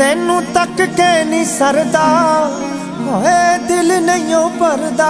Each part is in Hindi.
तेनू तक के नहीं सरदा, होए दिल नहीं भरदा।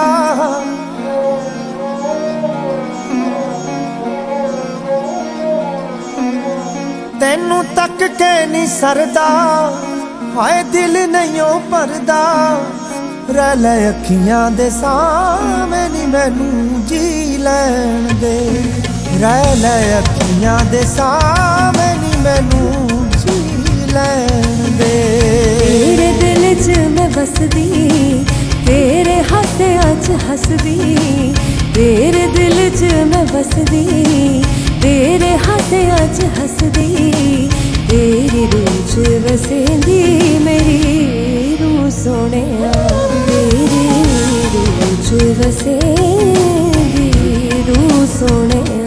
तेनू तक के नहीं सरदा, होए दिल नहीं भरदा। रह ले अखियां दे सामने नी मैनू जी लैन दे। रह ले अखियां दे सामने नी मैनू जी लैन दे। तेरे दिल च मैं बसदी, तेरे हासियां च हसदी। तेरे दिल च मैं बसदी, तेरे हासियां च हसदी। तेरी रूह च वसेंदी मेरी रूह सोहणिया। तेरी रूह च वसेंदी रूह सोहणिया।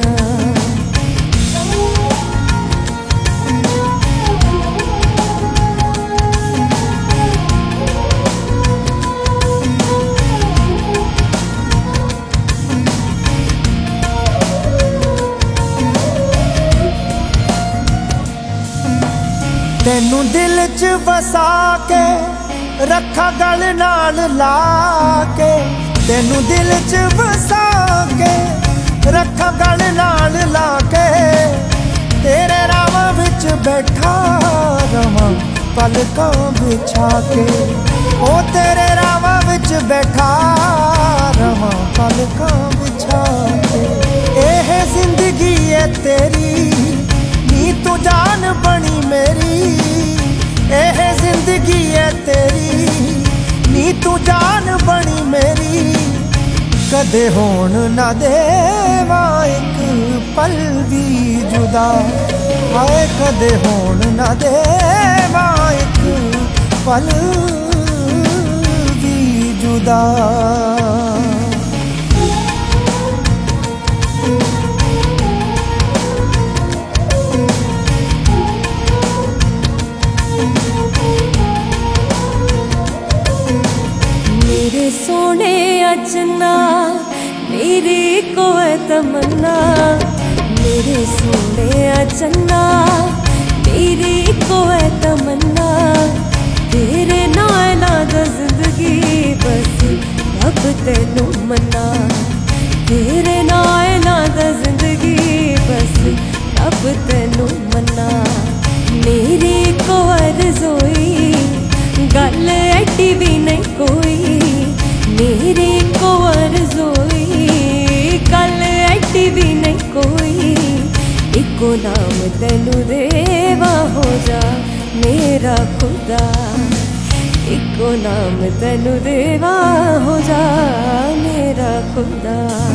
तेनू दिल च बसा के रखा गल नाल ला के। तेनू दिल च बसा के रखा गल नाल ला के। तेरे रावां विच बैठा रवां पलकां बिछा के। ओ तेरे रावां विच बैठा रवां पलकां बिछा के। एह जिंदगी है तेरी नी तू जान बनी मेरी। एह जिंदगी है तेरी नी तू जान बनी मेरी। कदे होण ना देवा एक पल भी जुदा। हाय कदे होण ना देवा एक पल भी जुदा। मेरे सोने अचना मेरी कोई तमन्ना। मेरे सोने अचना मेरी कोई तमन्ना। तेरे नाल दा जिंदगी बस रब तेनू मन्ना। तेरे नाल दा जिंदगी बस रब तेनू मन्ना। मेरी कोई रज़ोई गल एडी भी नहीं कोई। मेरी को आरज़ोई गल एडी भी नहीं कोई। इको नाम तेनू देवा हो जा मेरा खुदा। इको नाम तेनू देवा हो जा मेरा खुदा।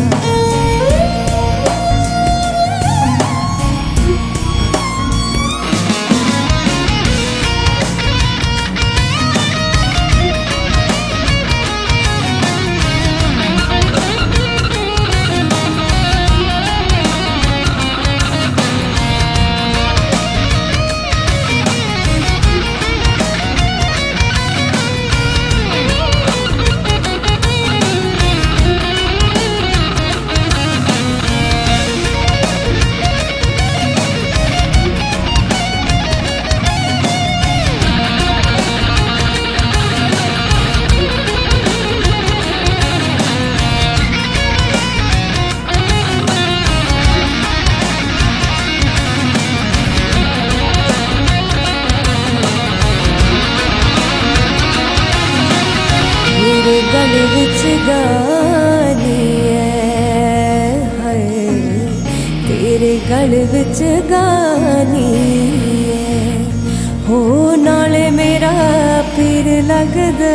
तेरे गल विच गानी है हाय। तेरे गल विच गानी है हो नाले मेरा पीर लगदा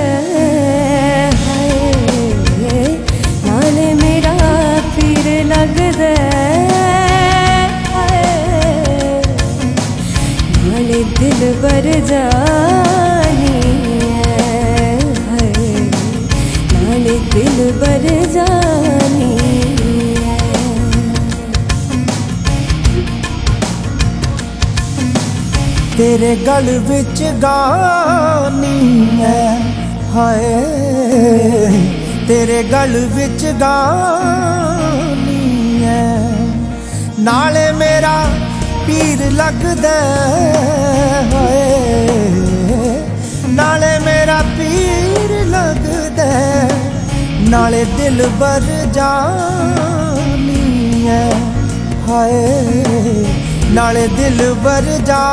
है। नाले मेरा पीर लगदा है। नाले दिल भर जानी दिल भर जानी है। तेरे गल विच गानी है हाय। तेरे गल विच गानी है नाले मेरा पीर लगदा है। नाले मेरा पीर लगदा नाले दिल बर जानी है हाय नाले दिल बर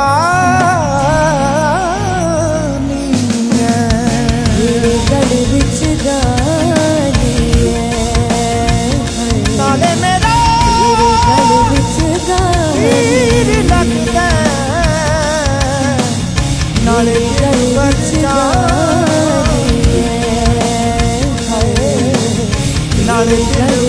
जानी है तेरे गल विच गानी है नाले मेरा तेरे गल विच गानी पीर लगदा नाले दिल बर जानी है हाय नाले दिल